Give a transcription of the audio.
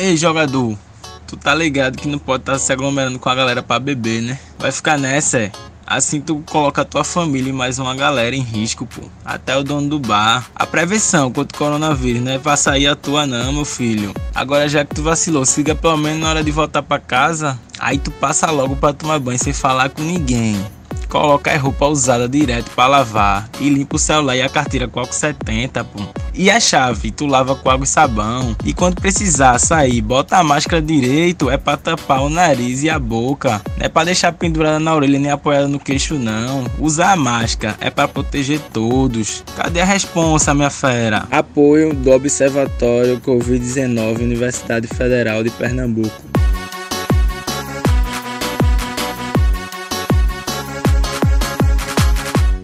Ei, jogador, tu tá ligado que não pode estar se aglomerando com a galera pra beber, né? Vai ficar nessa, é? Assim tu coloca a tua família e mais uma galera em risco, pô. Até o dono do bar. A prevenção contra o coronavírus não é pra sair à toa não, meu filho. Agora já que tu vacilou, siga pelo menos na hora de voltar pra casa. Aí tu passa logo pra tomar banho sem falar com ninguém. Coloca a roupa usada direto pra lavar e limpa o celular e a carteira com álcool 70, pô. E a chave, tu lava com água e sabão. E quando precisar sair, bota a máscara direito, é pra tapar o nariz e a boca. Não é pra deixar pendurada na orelha nem apoiada no queixo não. Usar a máscara é pra proteger todos. Cadê a responsa, minha fera? Apoio do Observatório Covid-19 Universidade Federal de Pernambuco.